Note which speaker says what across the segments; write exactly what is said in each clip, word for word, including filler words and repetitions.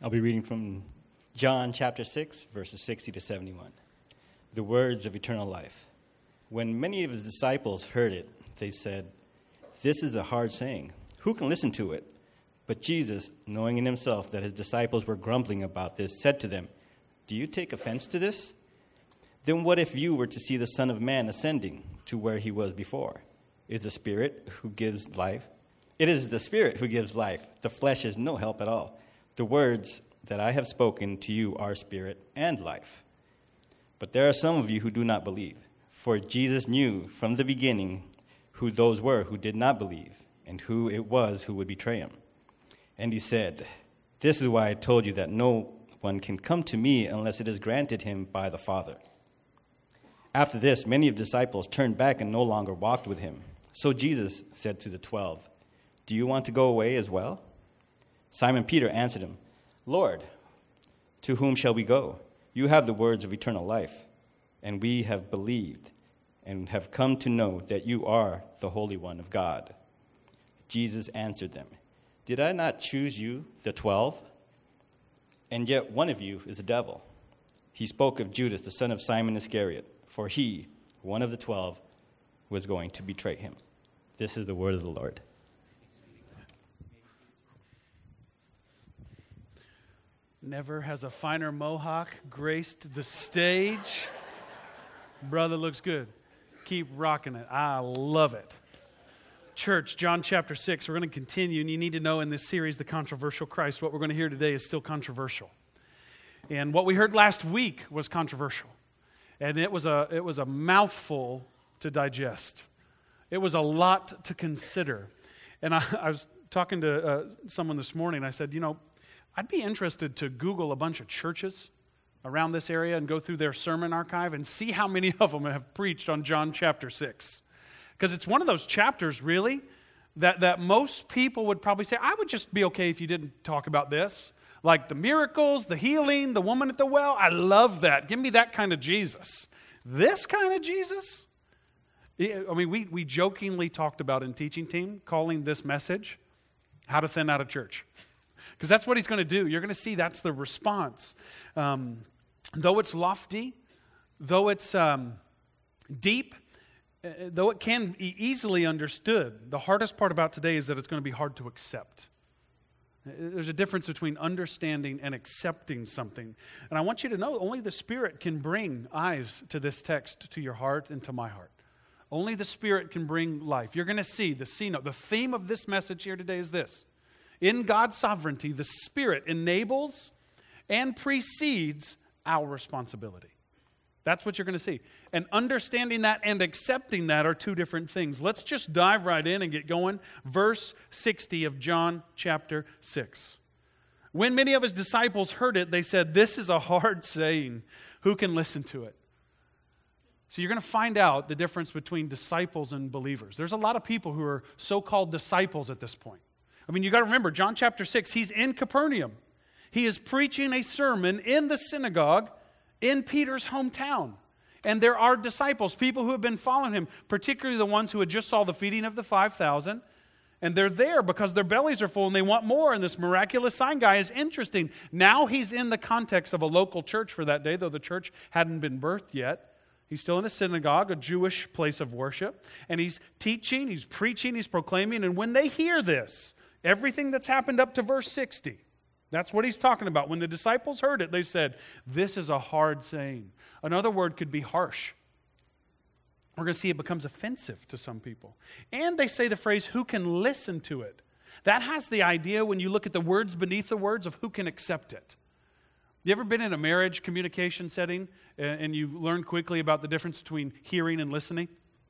Speaker 1: I'll be reading from John chapter six, verses sixty to seventy-one. The words of eternal life. When many of his disciples heard it, they said, "This is a hard saying. Who can listen to it?" But Jesus, knowing in himself that his disciples were grumbling about this, said to them, "Do you take offense to this? Then what if you were to see the Son of Man ascending to where he was before? It is the Spirit who gives life. It is the Spirit who gives life. The flesh is no help at all. The words that I have spoken to you are spirit and life. But there are some of you who do not believe. For Jesus knew from the beginning who those were who did not believe, and who it was who would betray him. And he said, 'This is why I told you that no one can come to me unless it is granted him by the Father.' After this, many of the disciples turned back and no longer walked with him. So Jesus said to the twelve, 'Do you want to go away as well?' Simon Peter answered him, 'Lord, to whom shall we go? You have the words of eternal life, and we have believed and have come to know that you are the Holy One of God.' Jesus answered them, 'Did I not choose you, the twelve? And yet one of you is a devil.' He spoke of Judas, the son of Simon Iscariot, for he, one of the twelve, was going to betray him." This is the word of the Lord.
Speaker 2: Never has a finer mohawk graced the stage. Brother looks good. Keep rocking it. I love it. Church, John chapter six, we're going to continue, and you need to know in this series, The Controversial Christ, what we're going to hear today is still controversial. And what we heard last week was controversial. And it was a, it was a mouthful to digest. It was a lot to consider. And I, I was talking to uh, someone this morning, I said, you know, I'd be interested to Google a bunch of churches around this area and go through their sermon archive and see how many of them have preached on John chapter six. Because it's one of those chapters, really, that, that most people would probably say, I would just be okay if you didn't talk about this. Like the miracles, the healing, the woman at the well. I love that. Give me that kind of Jesus. This kind of Jesus? I mean, we, we jokingly talked about in teaching team, calling this message, How to Thin Out a Church. Because that's what he's going to do. You're going to see that's the response. Um, though it's lofty, though it's um, deep, uh, though it can be easily understood, the hardest part about today is that it's going to be hard to accept. There's a difference between understanding and accepting something. And I want you to know only the Spirit can bring eyes to this text, to your heart and to my heart. Only the Spirit can bring life. You're going to see the C note. The theme of this message here today is this. In God's sovereignty, the Spirit enables and precedes our responsibility. That's what you're going to see. And understanding that and accepting that are two different things. Let's just dive right in and get going. Verse sixty of John chapter six. When many of his disciples heard it, they said, "This is a hard saying. Who can listen to it?" So you're going to find out the difference between disciples and believers. There's a lot of people who are so-called disciples at this point. I mean, you got to remember, John chapter six, he's in Capernaum. He is preaching a sermon in the synagogue in Peter's hometown. And there are disciples, people who have been following him, particularly the ones who had just saw the feeding of the five thousand. And they're there because their bellies are full and they want more. And this miraculous sign guy is interesting. Now he's in the context of a local church for that day, though the church hadn't been birthed yet. He's still in a synagogue, a Jewish place of worship. And he's teaching, he's preaching, he's proclaiming. And when they hear this, everything that's happened up to verse sixty, that's what he's talking about. When the disciples heard it, they said, "This is a hard saying." Another word could be harsh. We're going to see it becomes offensive to some people. And they say the phrase, "Who can listen to it?" That has the idea, when you look at the words beneath the words, of who can accept it. You ever been in a marriage communication setting and you learn quickly about the difference between hearing and listening?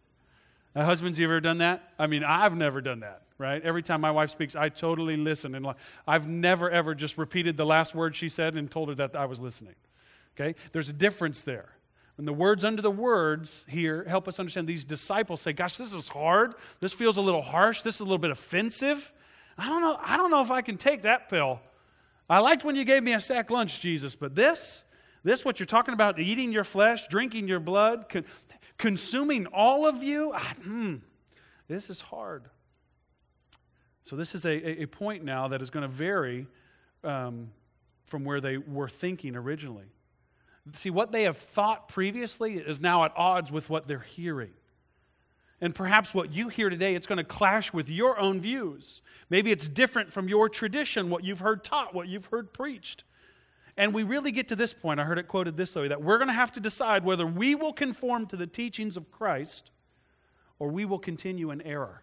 Speaker 2: Uh, husbands, you ever done that? I mean, I've never done that, right? Every time my wife speaks, I totally listen. And I've never, ever just repeated the last word she said and told her that I was listening. Okay? There's a difference there. When the words under the words here help us understand, these disciples say, gosh, this is hard. This feels a little harsh. This is a little bit offensive. I don't know. I don't know if I can take that pill. I liked when you gave me a sack lunch, Jesus, but this, this what you're talking about, eating your flesh, drinking your blood, con- consuming all of you, ah, hmm, this is hard. So this is a, a point now that is going to vary um, from where they were thinking originally. See, what they have thought previously is now at odds with what they're hearing. And perhaps what you hear today, it's going to clash with your own views. Maybe it's different from your tradition, what you've heard taught, what you've heard preached. And we really get to this point, I heard it quoted this way, that we're going to have to decide whether we will conform to the teachings of Christ or we will continue in error.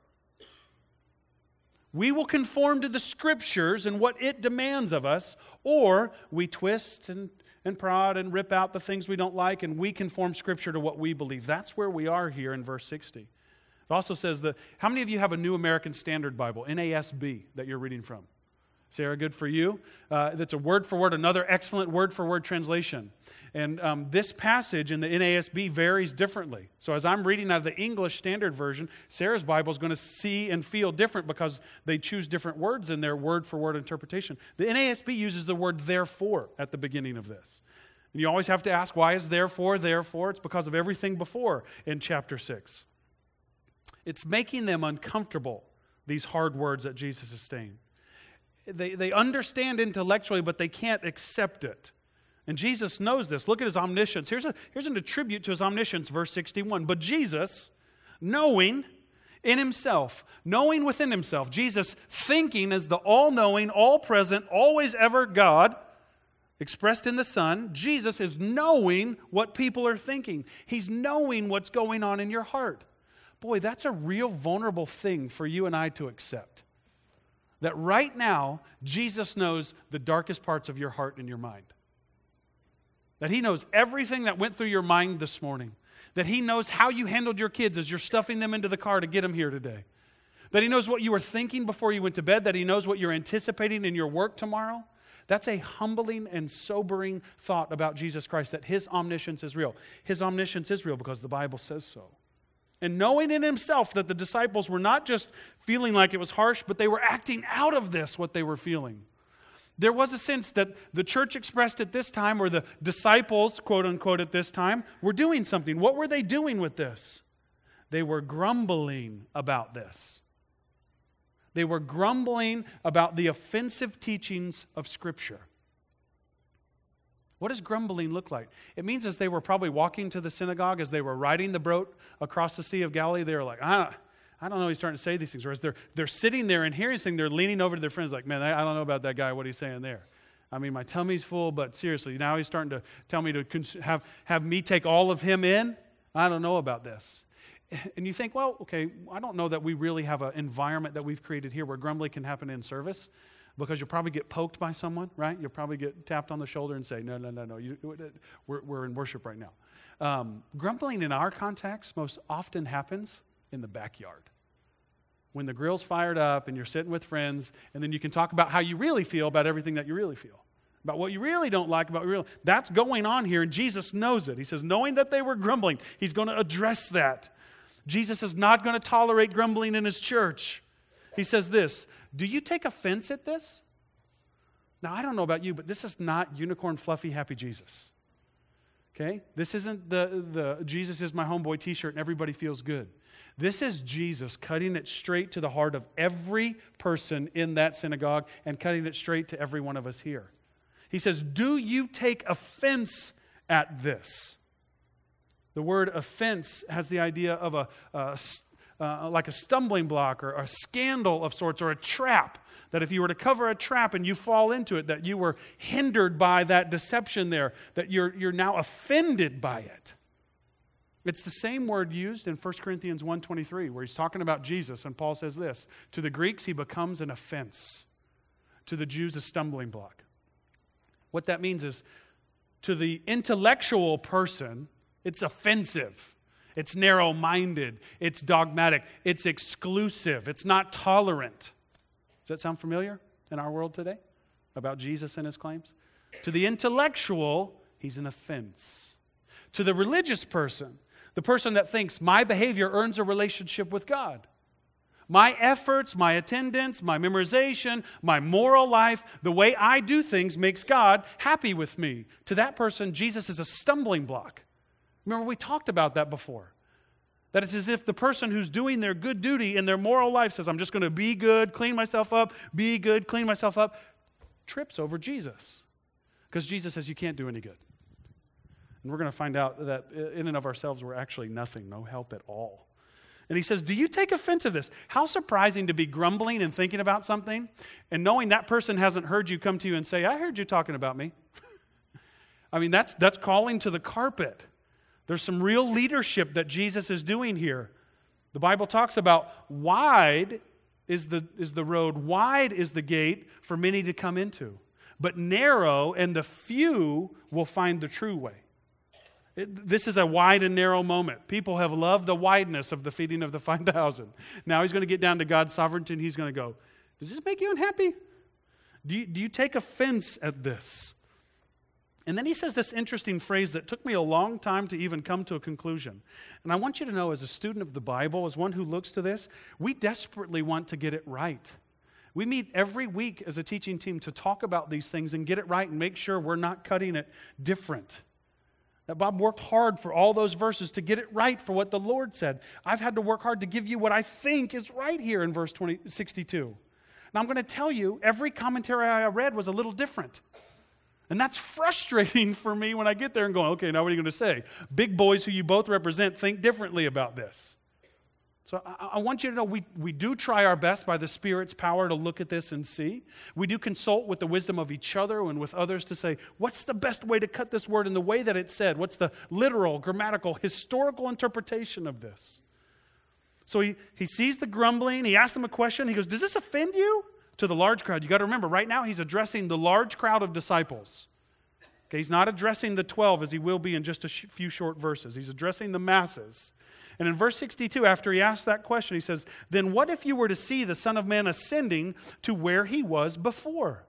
Speaker 2: We will conform to the Scriptures and what it demands of us, or we twist and, and prod and rip out the things we don't like and we conform Scripture to what we believe. That's where we are here in verse sixty. It also says that, how many of you have a New American Standard Bible, N A S B, that you're reading from? Sarah, good for you. Uh, that's a word for word, another excellent word for word translation. And um, this passage in the N A S B varies differently. So as I'm reading out of the English Standard Version, Sarah's Bible is going to see and feel different because they choose different words in their word for word interpretation. The N A S B uses the word therefore at the beginning of this. And you always have to ask, why is therefore, therefore? It's because of everything before in chapter six. It's making them uncomfortable, these hard words that Jesus is saying. They, they understand intellectually, but they can't accept it. And Jesus knows this. Look at his omniscience. Here's a, here's an attribute to his omniscience, verse sixty-one. But Jesus, knowing in himself, knowing within himself, Jesus thinking as the all-knowing, all-present, always ever God, expressed in the Son, Jesus is knowing what people are thinking. He's knowing what's going on in your heart. Boy, that's a real vulnerable thing for you and I to accept. That right now, Jesus knows the darkest parts of your heart and your mind. That He knows everything that went through your mind this morning. That He knows how you handled your kids as you're stuffing them into the car to get them here today. That He knows what you were thinking before you went to bed. That He knows what you're anticipating in your work tomorrow. That's a humbling and sobering thought about Jesus Christ, that His omniscience is real. His omniscience is real because the Bible says so. And knowing in himself that the disciples were not just feeling like it was harsh, but they were acting out of this, what they were feeling. There was a sense that the church expressed at this time, or the disciples, quote unquote, at this time, were doing something. What were they doing with this? They were grumbling about this. They were grumbling about the offensive teachings of Scripture. What does grumbling look like? It means as they were probably walking to the synagogue, as they were riding the boat across the Sea of Galilee, they were like, I don't, I don't know, he's starting to say these things. Or as they're, they're sitting there and hearing things, they're leaning over to their friends like, man, I, I don't know about that guy, what he's saying there. I mean, my tummy's full, but seriously, now he's starting to tell me to cons- have, have me take all of him in? I don't know about this. And you think, well, okay, I don't know that we really have an environment that we've created here where grumbling can happen in service. Because you'll probably get poked by someone, right? You'll probably get tapped on the shoulder and say, no, no, no, no, you, we're, we're in worship right now. Um, grumbling in our context most often happens in the backyard. When the grill's fired up and you're sitting with friends, and then you can talk about how you really feel about everything that you really feel. About what you really don't like, about what you really... That's going on here, and Jesus knows it. He says, knowing that they were grumbling, He's going to address that. Jesus is not going to tolerate grumbling in His church. He says this, do you take offense at this? Now, I don't know about you, but this is not unicorn, fluffy, happy Jesus. Okay? This isn't the, the Jesus is my homeboy t-shirt and everybody feels good. This is Jesus cutting it straight to the heart of every person in that synagogue and cutting it straight to every one of us here. He says, do you take offense at this? The word offense has the idea of a, a Uh, like a stumbling block or a scandal of sorts or a trap, that if you were to cover a trap and you fall into it, that you were hindered by that deception there, that you're, you're now offended by it. It's the same word used in First Corinthians one twenty-three where he's talking about Jesus, and Paul says this, to the Greeks he becomes an offense, to the Jews a stumbling block. What that means is to the intellectual person, it's offensive. It's narrow-minded. It's dogmatic. It's exclusive. It's not tolerant. Does that sound familiar in our world today about Jesus and His claims? To the intellectual, He's an offense. To the religious person, the person that thinks my behavior earns a relationship with God. My efforts, my attendance, my memorization, my moral life, the way I do things makes God happy with me. To that person, Jesus is a stumbling block. Remember, we talked about that before. That it's as if the person who's doing their good duty in their moral life says, I'm just going to be good, clean myself up, be good, clean myself up, trips over Jesus. Because Jesus says you can't do any good. And we're going to find out that in and of ourselves, we're actually nothing, no help at all. And he says, do you take offense of this? How surprising to be grumbling and thinking about something and knowing that person hasn't heard you come to you and say, I heard you talking about me. I mean, that's that's calling to the carpet. There's some real leadership that Jesus is doing here. The Bible talks about wide is the, is the road, wide is the gate for many to come into. But narrow and the few will find the true way. It, this is a wide and narrow moment. People have loved the wideness of the feeding of the five thousand. Now he's going to get down to God's sovereignty and he's going to go, does this make you unhappy? Do you, do you take offense at this? And then he says this interesting phrase that took me a long time to even come to a conclusion. And I want you to know, as a student of the Bible, as one who looks to this, we desperately want to get it right. We meet every week as a teaching team to talk about these things and get it right and make sure we're not cutting it different. That Bob worked hard for all those verses to get it right for what the Lord said. I've had to work hard to give you what I think is right here in verse twenty, sixty-two. Now I'm going to tell you, every commentary I read was a little different. And that's frustrating for me when I get there and go, okay, now what are you going to say? Big boys who you both represent think differently about this. So I, I want you to know we, we do try our best by the Spirit's power to look at this and see. We do consult with the wisdom of each other and with others to say, what's the best way to cut this word in the way that it's said? What's the literal, grammatical, historical interpretation of this? So he, he sees the grumbling. He asks them a question. He goes, does this offend you? To the large crowd. You got to remember, right now he's addressing the large crowd of disciples. Okay, he's not addressing the twelve as he will be in just a sh- few short verses. He's addressing the masses. And in verse sixty-two, after he asks that question, he says, then what if you were to see the Son of Man ascending to where he was before?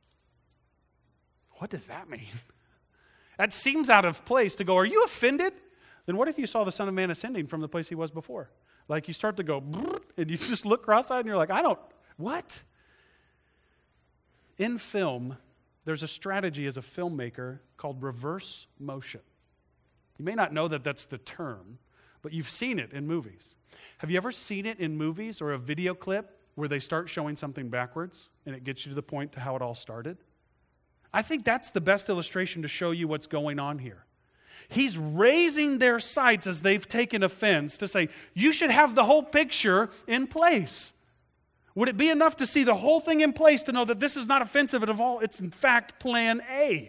Speaker 2: What does that mean? That seems out of place to go, are you offended? Then what if you saw the Son of Man ascending from the place he was before? Like you start to go, and you just look cross-eyed and you're like, I don't, what? In film, there's a strategy as a filmmaker called reverse motion. You may not know that that's the term, but you've seen it in movies. Have you ever seen it in movies or a video clip where they start showing something backwards and it gets you to the point to how it all started? I think that's the best illustration to show you what's going on here. He's raising their sights as they've taken offense to say, you should have the whole picture in place. Would it be enough to see the whole thing in place to know that this is not offensive at all? It's in fact plan A.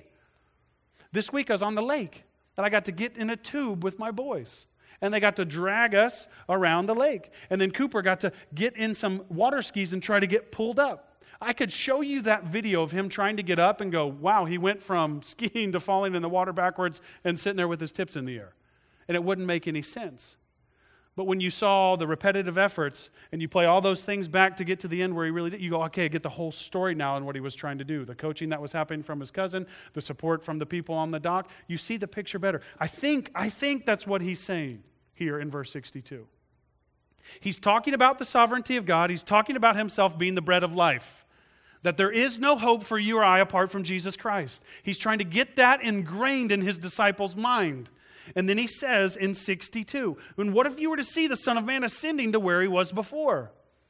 Speaker 2: This week I was on the lake and I got to get in a tube with my boys. And they got to drag us around the lake. And then Cooper got to get in some water skis and try to get pulled up. I could show you that video of him trying to get up and go, wow, he went from skiing to falling in the water backwards and sitting there with his tips in the air. And it wouldn't make any sense. But when you saw the repetitive efforts and you play all those things back to get to the end where he really did, you go, okay, I get the whole story now and what he was trying to do. The coaching that was happening from his cousin, the support from the people on the dock, you see the picture better. I think, I think that's what he's saying here in verse sixty-two. He's talking about the sovereignty of God. He's talking about himself being the bread of life. That there is no hope for you or I apart from Jesus Christ. He's trying to get that ingrained in his disciples' mind. And then he says in sixty-two, and what if you were to see the Son of Man ascending to where he was before?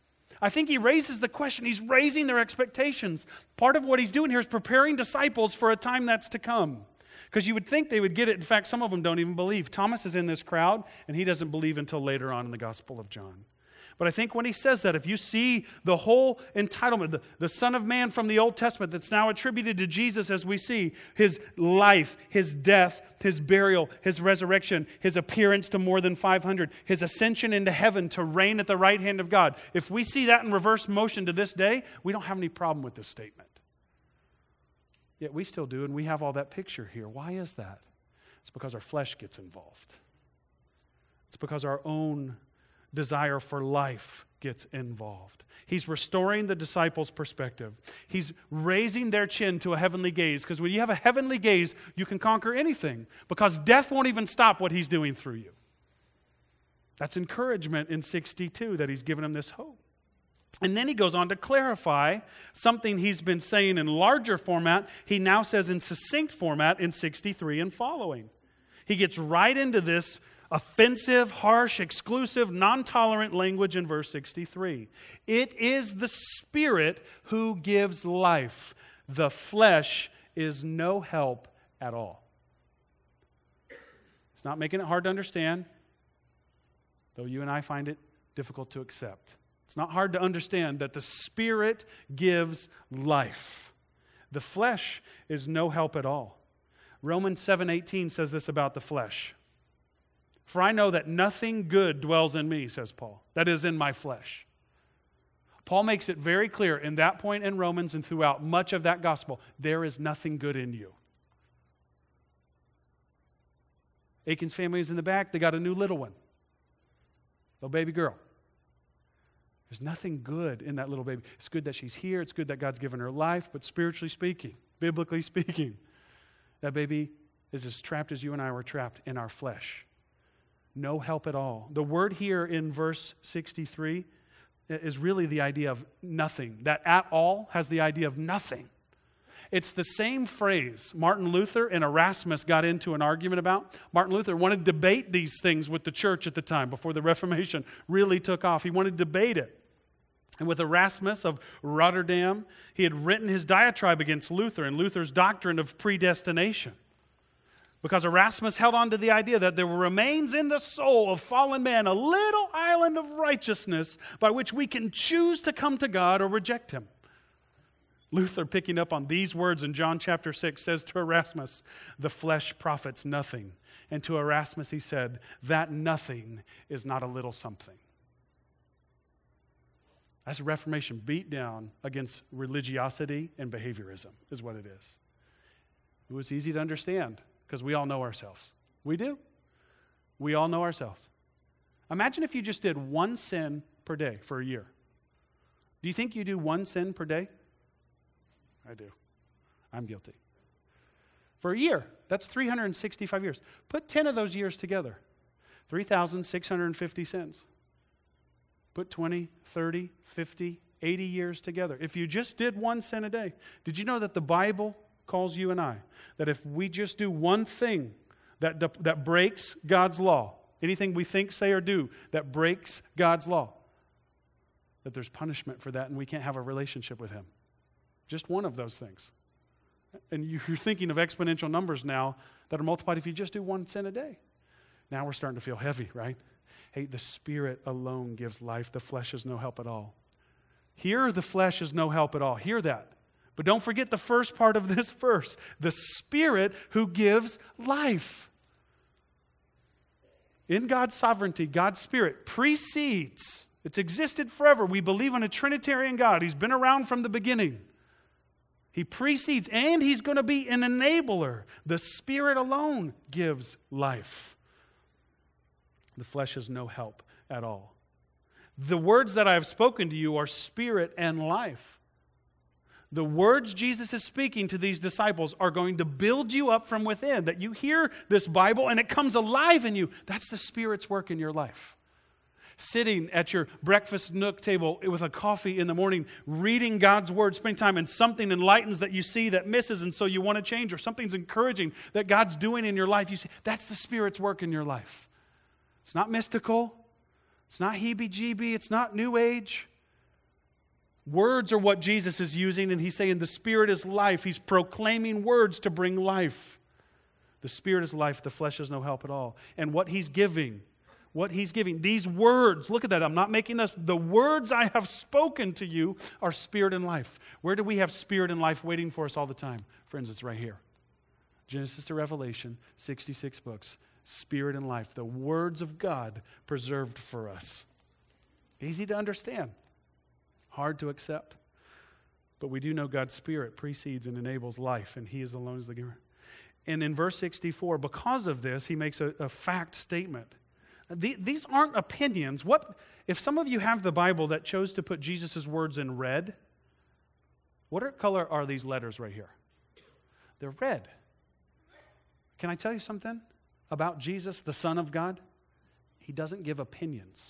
Speaker 2: I think he raises the question. He's raising their expectations. Part of what he's doing here is preparing disciples for a time that's to come. Because you would think they would get it. In fact, some of them don't even believe. Thomas is in this crowd, and he doesn't believe until later on in the Gospel of John. But I think when he says that, if you see the whole entitlement, the, the Son of Man from the Old Testament that's now attributed to Jesus as we see, his life, his death, his burial, his resurrection, his appearance to more than five hundred, his ascension into heaven to reign at the right hand of God. If we see that in reverse motion to this day, we don't have any problem with this statement. Yet we still do, and we have all that picture here. Why is that? It's because our flesh gets involved. It's because our own desire for life gets involved. He's restoring the disciples' perspective. He's raising their chin to a heavenly gaze, because when you have a heavenly gaze, you can conquer anything, because death won't even stop what he's doing through you. That's encouragement in sixty-two, that he's given them this hope. And then he goes on to clarify something he's been saying in larger format. He now says in succinct format in sixty-three and following. He gets right into this offensive, harsh, exclusive, non-tolerant language in verse sixty-three. It is the Spirit who gives life. The flesh is no help at all. It's not making it hard to understand, though you and I find it difficult to accept. It's not hard to understand that the Spirit gives life. The flesh is no help at all. Romans seven eighteen says this about the flesh. For I know that nothing good dwells in me, says Paul. That is, in my flesh. Paul makes it very clear in that point in Romans and throughout much of that gospel, there is nothing good in you. Aiken's family is in the back. They got a new little one. Little baby girl. There's nothing good in that little baby. It's good that she's here. It's good that God's given her life. But spiritually speaking, biblically speaking, that baby is as trapped as you and I were trapped in our flesh. No help at all. The word here in verse sixty-three is really the idea of nothing. That at all has the idea of nothing. It's the same phrase Martin Luther and Erasmus got into an argument about. Martin Luther wanted to debate these things with the church at the time before the Reformation really took off. He wanted to debate it. And with Erasmus of Rotterdam, he had written his diatribe against Luther and Luther's doctrine of predestination. Because Erasmus held on to the idea that there remains in the soul of fallen man a little island of righteousness by which we can choose to come to God or reject him. Luther, picking up on these words in John chapter six, says to Erasmus, the flesh profits nothing. And to Erasmus he said, that nothing is not a little something. That's a Reformation beat down against religiosity and behaviorism, is what it is. It was easy to understand because we all know ourselves. We do. We all know ourselves. Imagine if you just did one sin per day for a year. Do you think you do one sin per day? I do. I'm guilty. For a year, that's three hundred sixty-five years. Put ten of those years together. three thousand six hundred fifty sins. Put twenty, thirty, fifty, eighty years together. If you just did one sin a day, did you know that the Bible calls you and I, that if we just do one thing that, that breaks God's law, anything we think, say, or do that breaks God's law, that there's punishment for that and we can't have a relationship with Him? Just one of those things. And you're thinking of exponential numbers now that are multiplied if you just do one sin a day. Now we're starting to feel heavy, right? Hey, the Spirit alone gives life. The flesh is no help at all. Here, the flesh is no help at all. Hear that. But don't forget the first part of this verse. The Spirit who gives life. In God's sovereignty, God's Spirit precedes. It's existed forever. We believe in a Trinitarian God. He's been around from the beginning. He precedes, and He's going to be an enabler. The Spirit alone gives life. The flesh is no help at all. The words that I have spoken to you are spirit and life. The words Jesus is speaking to these disciples are going to build you up from within, that you hear this Bible and it comes alive in you. That's the Spirit's work in your life. Sitting at your breakfast nook table with a coffee in the morning, reading God's Word, spending time, and something enlightens that you see that misses, and so you want to change, or something's encouraging that God's doing in your life. You see, that's the Spirit's work in your life. It's not mystical. It's not heebie-jeebie. It's not New Age. Words are what Jesus is using, and He's saying the Spirit is life. He's proclaiming words to bring life. The Spirit is life. The flesh is no help at all. And what He's giving, what He's giving, these words, look at that. I'm not making this. The words I have spoken to you are spirit and life. Where do we have spirit and life waiting for us all the time? Friends, it's right here. Genesis to Revelation, sixty-six books. Spirit and life, the words of God preserved for us. Easy to understand, hard to accept. But we do know God's Spirit precedes and enables life, and He is alone as the giver. And in verse sixty-four, because of this, He makes a, a fact statement. The, these aren't opinions. What if some of you have the Bible that chose to put Jesus' words in red? What color are these letters right here? They're red. Can I tell you something about Jesus, the Son of God? He doesn't give opinions.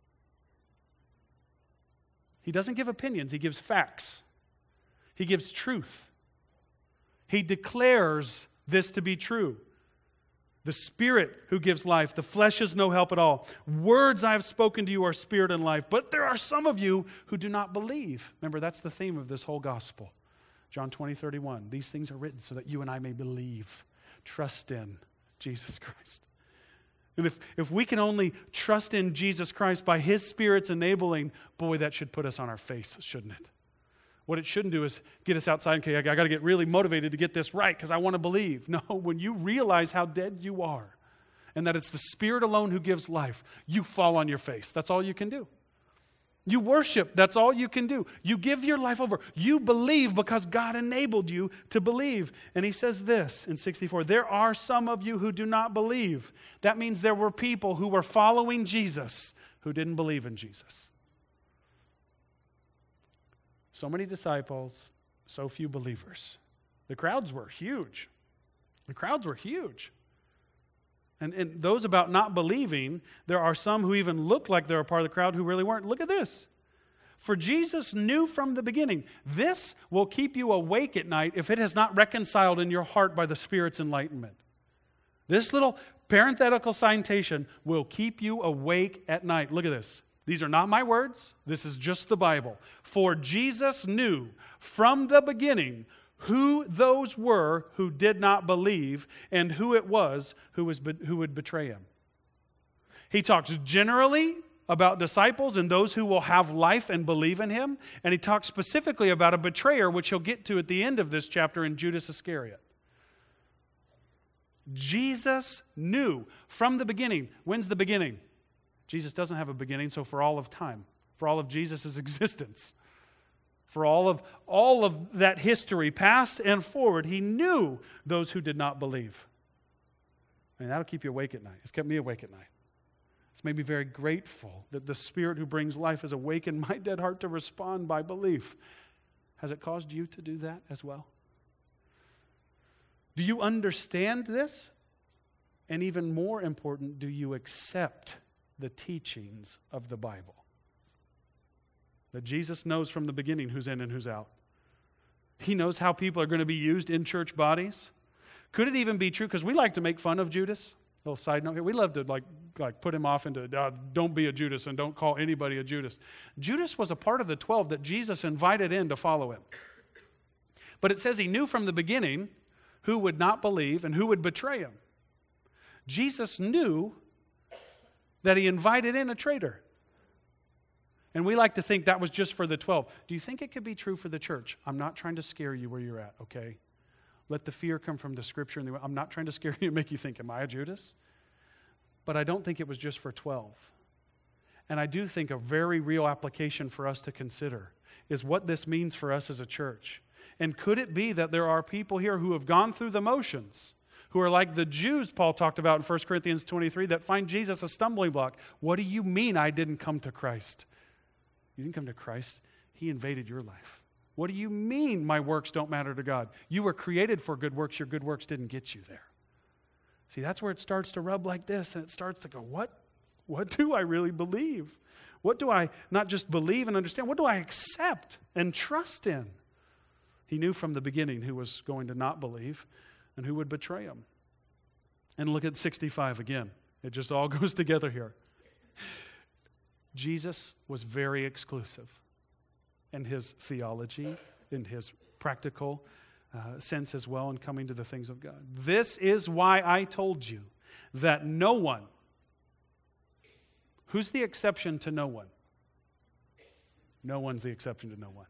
Speaker 2: He doesn't give opinions. He gives facts. He gives truth. He declares this to be true. The Spirit who gives life. The flesh is no help at all. Words I have spoken to you are spirit and life. But there are some of you who do not believe. Remember, that's the theme of this whole gospel. John twenty, thirty-one. These things are written so that you and I may believe, trust in Jesus Christ. And if, if we can only trust in Jesus Christ by His Spirit's enabling, boy, that should put us on our face, shouldn't it? What it shouldn't do is get us outside, okay, I got to get really motivated to get this right because I want to believe. No, when you realize how dead you are and that it's the Spirit alone who gives life, you fall on your face. That's all you can do. You worship. That's all you can do. You give your life over. You believe because God enabled you to believe. And he says this in sixty-four, there are some of you who do not believe. That means there were people who were following Jesus who didn't believe in Jesus. So many disciples, so few believers. The crowds were huge. The crowds were huge. And, and those about not believing, there are some who even look like they're a part of the crowd who really weren't. Look at this. For Jesus knew from the beginning, this will keep you awake at night if it has not reconciled in your heart by the Spirit's enlightenment. This little parenthetical citation will keep you awake at night. Look at this. These are not my words. This is just the Bible. For Jesus knew from the beginning who those were who did not believe and who it was who, was, who would betray him. He talks generally about disciples and those who will have life and believe in him. And he talks specifically about a betrayer, which he'll get to at the end of this chapter in Judas Iscariot. Jesus knew from the beginning. When's the beginning? Jesus doesn't have a beginning, so for all of time, for all of Jesus' existence, for all of all of that history, past and forward, he knew those who did not believe. And that'll keep you awake at night. It's kept me awake at night. It's made me very grateful that the Spirit who brings life has awakened my dead heart to respond by belief. Has it caused you to do that as well? Do you understand this? And even more important, do you accept the teachings of the Bible? That Jesus knows from the beginning who's in and who's out. He knows how people are going to be used in church bodies. Could it even be true? Because we like to make fun of Judas. A little side note here. We love to like, like put him off into, uh, don't be a Judas and don't call anybody a Judas. Judas was a part of the twelve that Jesus invited in to follow him. But it says he knew from the beginning who would not believe and who would betray him. Jesus knew that he invited in a traitor. And we like to think that was just for the twelve. Do you think it could be true for the church? I'm not trying to scare you where you're at, okay? Let the fear come from the Scripture. And the, I'm not trying to scare you and make you think, am I a Judas? But I don't think it was just for twelve. And I do think a very real application for us to consider is what this means for us as a church. And could it be that there are people here who have gone through the motions, who are like the Jews Paul talked about in First Corinthians twenty-three, that find Jesus a stumbling block? What do you mean I didn't come to Christ? You didn't come to Christ. He invaded your life. What do you mean my works don't matter to God? You were created for good works. Your good works didn't get you there. See, that's where it starts to rub like this, and it starts to go, what, what do I really believe? What do I not just believe and understand? What do I accept and trust in? He knew from the beginning who was going to not believe and who would betray him. And look at sixty-five again. It just all goes together here. Jesus was very exclusive in his theology, in his practical uh, sense as well, in coming to the things of God. This is why I told you that no one, who's the exception to no one? No one's the exception to no one.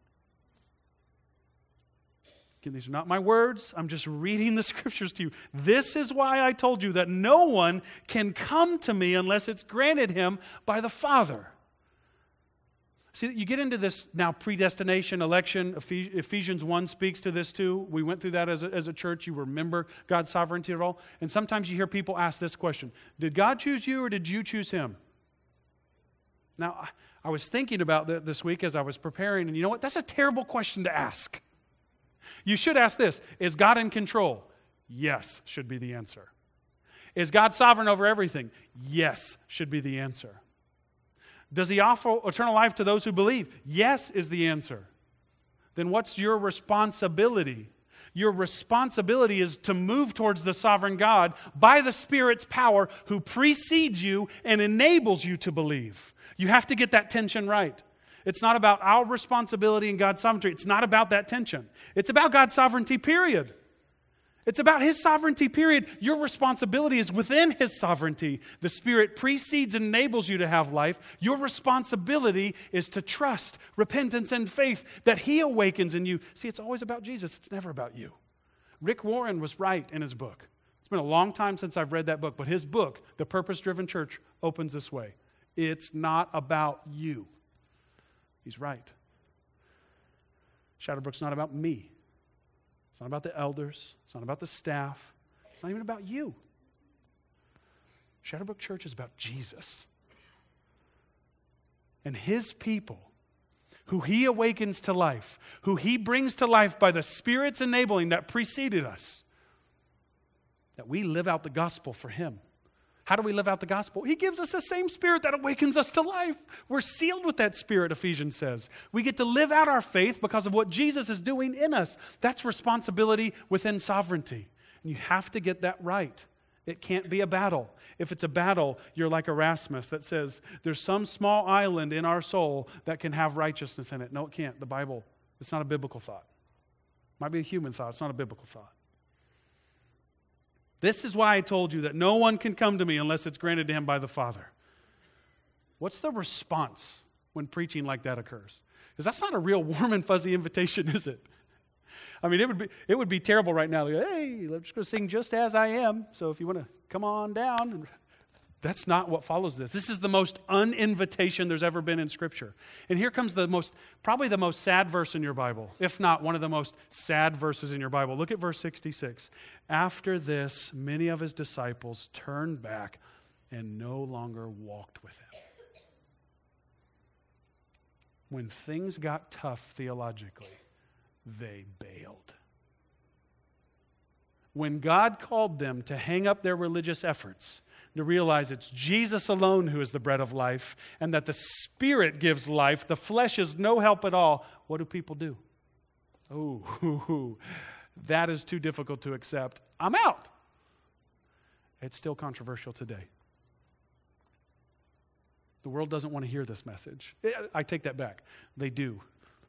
Speaker 2: Again, these are not my words. I'm just reading the Scriptures to you. This is why I told you that no one can come to me unless it's granted him by the Father. See, you get into this now predestination, election. Ephesians one speaks to this too. We went through that as a, as a church. You remember God's sovereignty at all. And sometimes you hear people ask this question: did God choose you or did you choose him? Now, I was thinking about that this week as I was preparing, and you know what? That's a terrible question to ask. You should ask this: is God in control? Yes, should be the answer. Is God sovereign over everything? Yes, should be the answer. Does he offer eternal life to those who believe? Yes, is the answer. Then what's your responsibility? Your responsibility is to move towards the sovereign God by the Spirit's power, who precedes you and enables you to believe. You have to get that tension right. It's not about our responsibility and God's sovereignty. It's not about that tension. It's about God's sovereignty, period. It's about His sovereignty, period. Your responsibility is within His sovereignty. The Spirit precedes and enables you to have life. Your responsibility is to trust, repentance, and faith that He awakens in you. See, it's always about Jesus. It's never about you. Rick Warren was right in his book. It's been a long time since I've read that book, but his book, The Purpose-Driven Church, opens this way. It's not about you. He's right. Shadowbrook's not about me. It's not about the elders. It's not about the staff. It's not even about you. Shadowbrook Church is about Jesus. And His people, who He awakens to life, who He brings to life by the Spirit's enabling that preceded us, that we live out the gospel for Him. How do we live out the gospel? He gives us the same Spirit that awakens us to life. We're sealed with that Spirit, Ephesians says. We get to live out our faith because of what Jesus is doing in us. That's responsibility within sovereignty. And you have to get that right. It can't be a battle. If it's a battle, you're like Erasmus that says there's some small island in our soul that can have righteousness in it. No, it can't. The Bible, it's not a biblical thought. It might be a human thought. It's not a biblical thought. This is why I told you that no one can come to me unless it's granted to him by the Father. What's the response when preaching like that occurs? Because that's not a real warm and fuzzy invitation, is it? I mean, it would be it would be terrible right now. Like, hey, I'm just going to sing Just As I Am. So if you want to come on down. That's not what follows this. This is the most uninvitation there's ever been in Scripture. And here comes the most, probably the most sad verse in your Bible, if not one of the most sad verses in your Bible. Look at verse sixty-six. After this, many of His disciples turned back and no longer walked with Him. When things got tough theologically, they bailed. When God called them to hang up their religious efforts, to realize it's Jesus alone who is the bread of life, and that the Spirit gives life, the flesh is no help at all, what do people do? Oh, that is too difficult to accept. I'm out. It's still controversial today. The world doesn't want to hear this message. I take that back. They do.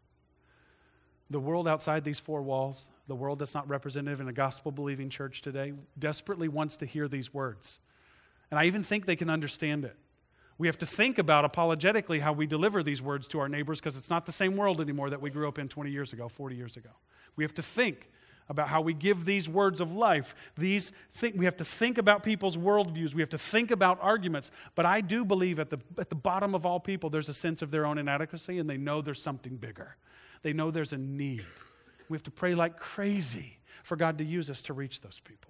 Speaker 2: The world outside these four walls, the world that's not representative in a gospel-believing church today, desperately wants to hear these words. And I even think they can understand it. We have to think about apologetically how we deliver these words to our neighbors because it's not the same world anymore that we grew up in twenty years ago, forty years ago. We have to think about how we give these words of life. These think, we have to think about people's worldviews. We have to think about arguments. But I do believe at the, at the bottom of all people, there's a sense of their own inadequacy, and they know there's something bigger. They know there's a need. We have to pray like crazy for God to use us to reach those people.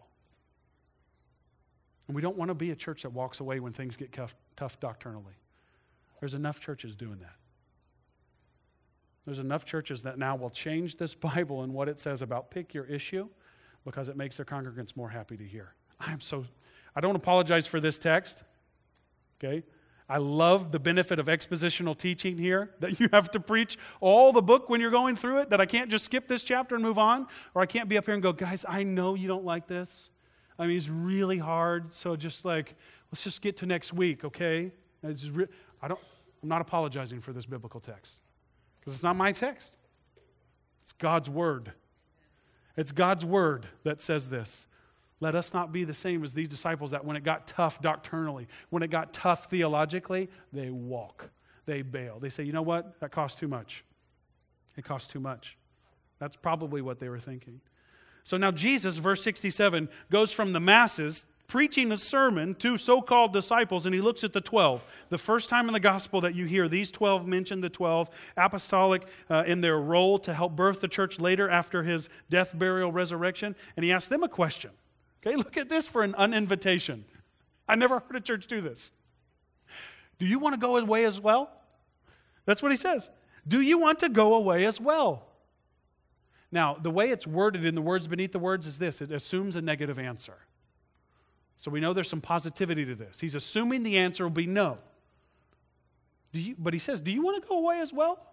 Speaker 2: And we don't want to be a church that walks away when things get tough, tough doctrinally. There's enough churches doing that. There's enough churches that now will change this Bible and what it says about pick your issue because it makes their congregants more happy to hear. I'm so, I don't apologize for this text, okay? I love the benefit of expositional teaching here, that you have to preach all the book when you're going through it, that I can't just skip this chapter and move on, or I can't be up here and go, guys, I know you don't like this. I mean, it's really hard, so just like, let's just get to next week, okay? It's re- I don't, I'm not apologizing for this biblical text, because it's not my text. It's God's Word. It's God's Word that says this. Let us not be the same as these disciples that when it got tough doctrinally, when it got tough theologically, they walk, they bail. They say, you know what? That costs too much. It costs too much. That's probably what they were thinking. So now Jesus, verse sixty-seven, goes from the masses preaching a sermon to so-called disciples, and he looks at the twelve. The first time in the gospel that you hear these twelve mentioned, the twelve, apostolic uh, in their role to help birth the church later after his death, burial, resurrection, and he asked them a question. Okay, look at this for an uninvitation. I never heard a church do this. Do you want to go away as well? That's what he says. Do you want to go away as well? Now, the way it's worded in the words beneath the words is this. It assumes a negative answer. So we know there's some positivity to this. He's assuming the answer will be no. Do you, but he says, do you want to go away as well?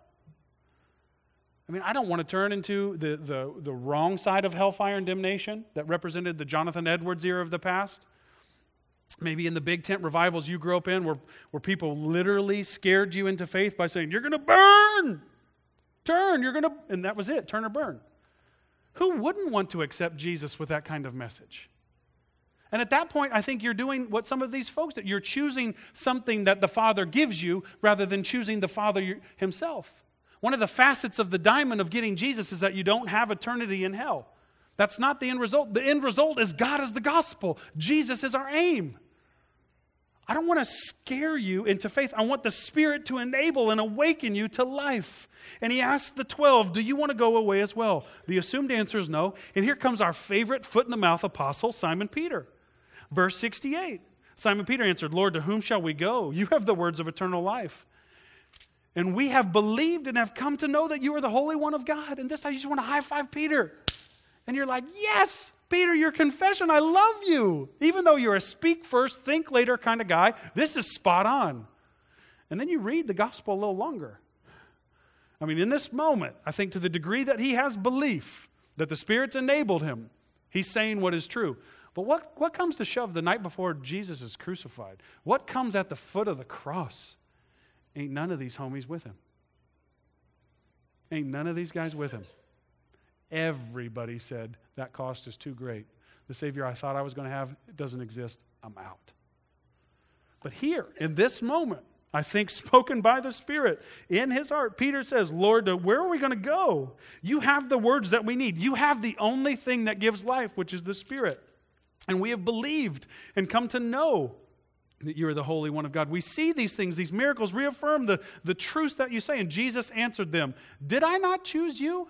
Speaker 2: I mean, I don't want to turn into the, the, the wrong side of hellfire and damnation that represented the Jonathan Edwards era of the past. Maybe in the big tent revivals you grew up in where, where people literally scared you into faith by saying, you're going to burn. Turn, you're going to, and that was it, turn or burn. Who wouldn't want to accept Jesus with that kind of message? And at that point, I think you're doing what some of these folks did. You're choosing something that the Father gives you rather than choosing the Father himself. One of the facets of the diamond of getting Jesus is that you don't have eternity in hell. That's not the end result. The end result is God is the gospel. Jesus is our aim. I don't want to scare you into faith. I want the Spirit to enable and awaken you to life. And he asked the twelve, do you want to go away as well? The assumed answer is no. And here comes our favorite foot-in-the-mouth apostle, Simon Peter. Verse sixty-eight. Simon Peter answered, Lord, to whom shall we go? You have the words of eternal life. And we have believed and have come to know that you are the Holy One of God. And this time you just want to high-five Peter. And you're like, yes, Peter, your confession, I love you. Even though you're a speak first, think later kind of guy, this is spot on. And then you read the gospel a little longer. I mean, in this moment, I think to the degree that he has belief, that the Spirit's enabled him, he's saying what is true. But what, what comes to shove the night before Jesus is crucified? What comes at the foot of the cross? Ain't none of these homies with him. Ain't none of these guys with him. Everybody said, that cost is too great. The Savior I thought I was going to have, it doesn't exist. I'm out. But here, in this moment, I think spoken by the Spirit, in his heart, Peter says, Lord, where are we going to go? You have the words that we need. You have the only thing that gives life, which is the Spirit. And we have believed and come to know that you are the Holy One of God. We see these things, these miracles reaffirm the, the truth that you say. And Jesus answered them, did I not choose you?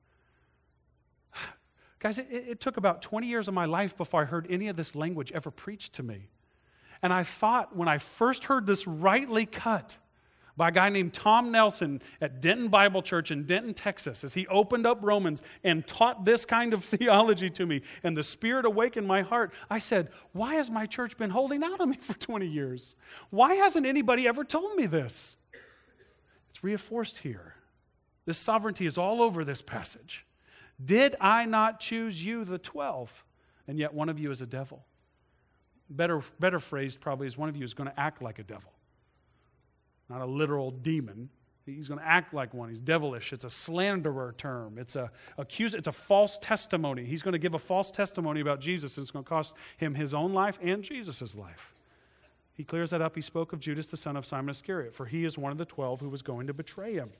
Speaker 2: Guys, it, it took about twenty years of my life before I heard any of this language ever preached to me. And I thought when I first heard this rightly cut by a guy named Tom Nelson at Denton Bible Church in Denton, Texas, as he opened up Romans and taught this kind of theology to me, and the Spirit awakened my heart, I said, why has my church been holding out on me for twenty years? Why hasn't anybody ever told me this? It's reinforced here. This sovereignty is all over this passage. Did I not choose you, the twelve, and yet one of you is a devil? Better, better phrased probably is one of you is going to act like a devil. Not a literal demon. He's going to act like one. He's devilish. It's a slanderer term. It's a accuse. It's a false testimony. He's going to give a false testimony about Jesus, and it's going to cost him his own life and Jesus' life. He clears that up. He spoke of Judas, the son of Simon Iscariot, for he is one of the twelve who was going to betray him.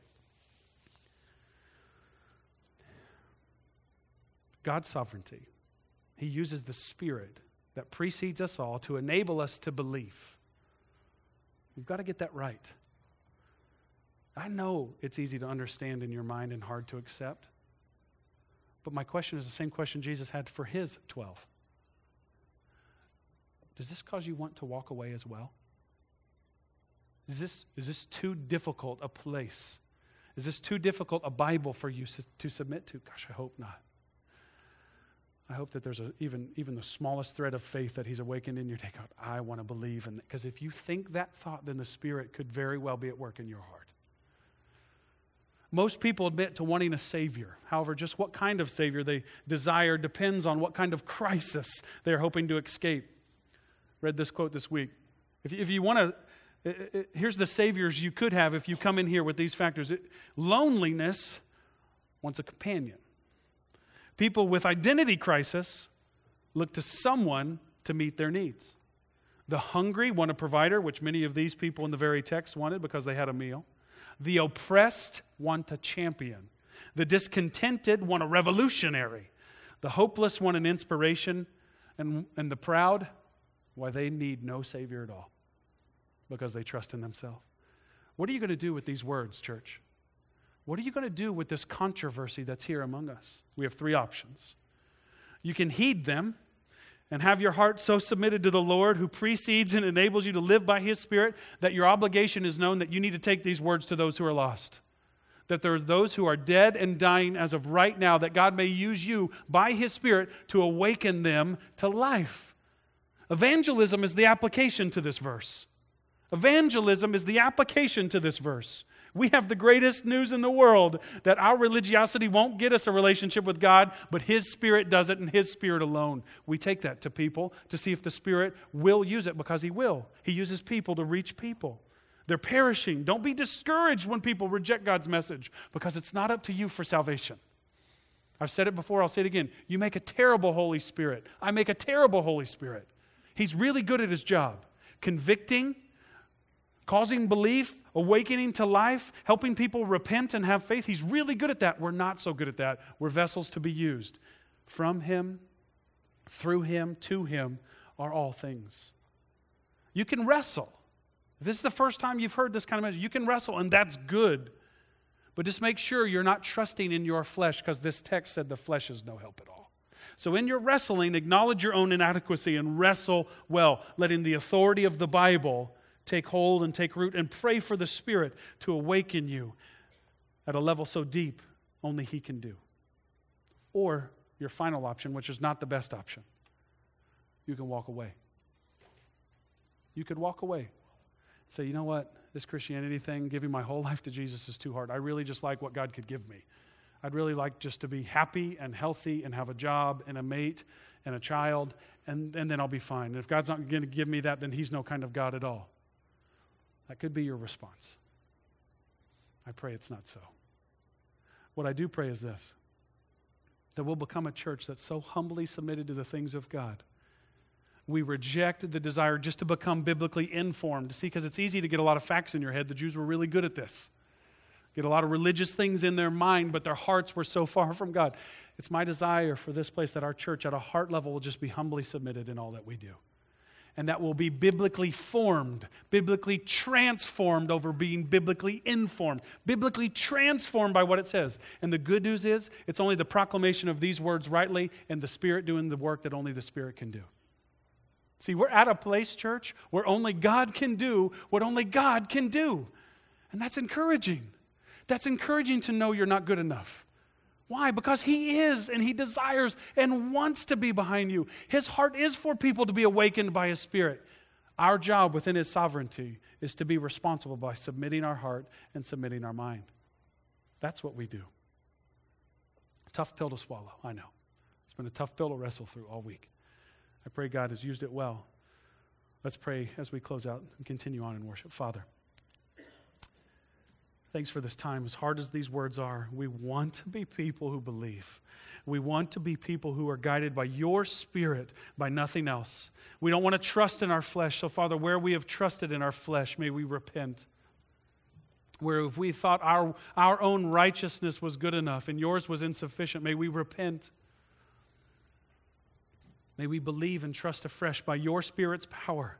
Speaker 2: God's sovereignty. He uses the Spirit that precedes us all to enable us to believe. We've got to get that right. I know it's easy to understand in your mind and hard to accept. But my question is the same question Jesus had for his twelve. Does this cause you want to walk away as well? Is this, is this too difficult a place? Is this too difficult a Bible for you to submit to? Gosh, I hope not. I hope that there's a, even, even the smallest thread of faith that he's awakened in your take out. I want to believe in that. Because if you think that thought, then the Spirit could very well be at work in your heart. Most people admit to wanting a Savior. However, just what kind of Savior they desire depends on what kind of crisis they're hoping to escape. Read this quote this week. If you, if you want to, here's the Saviors you could have if you come in here with these factors. It, loneliness wants a companion. People with identity crisis look to someone to meet their needs. The hungry want a provider, which many of these people in the very text wanted because they had a meal. The oppressed want a champion. The discontented want a revolutionary. The hopeless want an inspiration. And, and the proud, why, they need no Savior at all because they trust in themselves. What are you going to do with these words, church? What are you going to do with this controversy that's here among us? We have three options. You can heed them and have your heart so submitted to the Lord who precedes and enables you to live by His Spirit that your obligation is known that you need to take these words to those who are lost. That there are those who are dead and dying as of right now, that God may use you by His Spirit to awaken them to life. Evangelism is the application to this verse. Evangelism is the application to this verse. We have the greatest news in the world that our religiosity won't get us a relationship with God, but His Spirit does it and His Spirit alone. We take that to people to see if the Spirit will use it, because He will. He uses people to reach people. They're perishing. Don't be discouraged when people reject God's message, because it's not up to you for salvation. I've said it before, I'll say it again. You make a terrible Holy Spirit. I make a terrible Holy Spirit. He's really good at His job. Convicting, causing belief, awakening to life, helping people repent and have faith. He's really good at that. We're not so good at that. We're vessels to be used. From Him, through Him, to Him are all things. You can wrestle. If this is the first time you've heard this kind of message, you can wrestle, and that's good. But just make sure you're not trusting in your flesh, because this text said the flesh is no help at all. So in your wrestling, acknowledge your own inadequacy and wrestle well, letting the authority of the Bible take hold and take root, and pray for the Spirit to awaken you at a level so deep only He can do. Or your final option, which is not the best option, you can walk away. You could walk away and say, you know what, this Christianity thing, giving my whole life to Jesus is too hard. I really just like what God could give me. I'd really like just to be happy and healthy and have a job and a mate and a child, and, and then I'll be fine. And if God's not going to give me that, then He's no kind of God at all. That could be your response. I pray it's not so. What I do pray is this, that we'll become a church that's so humbly submitted to the things of God. We reject the desire just to become biblically informed. See, because it's easy to get a lot of facts in your head. The Jews were really good at this. Get a lot of religious things in their mind, but their hearts were so far from God. It's my desire for this place that our church at a heart level will just be humbly submitted in all that we do. And that will be biblically formed, biblically transformed over being biblically informed, biblically transformed by what it says. And the good news is, it's only the proclamation of these words rightly and the Spirit doing the work that only the Spirit can do. See, we're at a place, church, where only God can do what only God can do. And that's encouraging. That's encouraging to know you're not good enough. Why? Because He is, and He desires and wants to be behind you. His heart is for people to be awakened by His Spirit. Our job within His sovereignty is to be responsible by submitting our heart and submitting our mind. That's what we do. Tough pill to swallow, I know. It's been a tough pill to wrestle through all week. I pray God has used it well. Let's pray as we close out and continue on in worship. Father, thanks for this time. As hard as these words are, we want to be people who believe. We want to be people who are guided by Your Spirit, by nothing else. We don't want to trust in our flesh. So, Father, where we have trusted in our flesh, may we repent. Where if we thought our, our own righteousness was good enough and Yours was insufficient, may we repent. May we believe and trust afresh by Your Spirit's power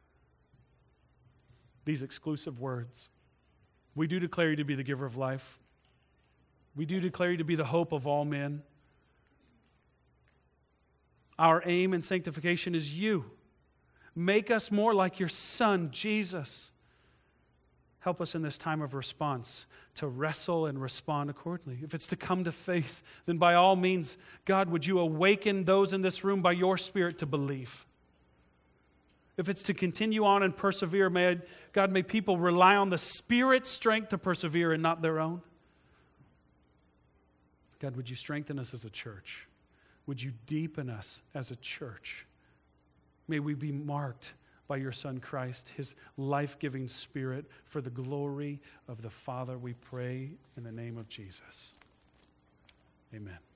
Speaker 2: these exclusive words. We do declare You to be the giver of life. We do declare You to be the hope of all men. Our aim in sanctification is You. Make us more like Your Son, Jesus. Help us in this time of response to wrestle and respond accordingly. If it's to come to faith, then by all means, God, would You awaken those in this room by Your Spirit to believe. If it's to continue on and persevere, may I, God, may people rely on the Spirit's strength to persevere and not their own. God, would You strengthen us as a church? Would You deepen us as a church? May we be marked by Your Son Christ, His life-giving Spirit, for the glory of the Father, we pray in the name of Jesus. Amen.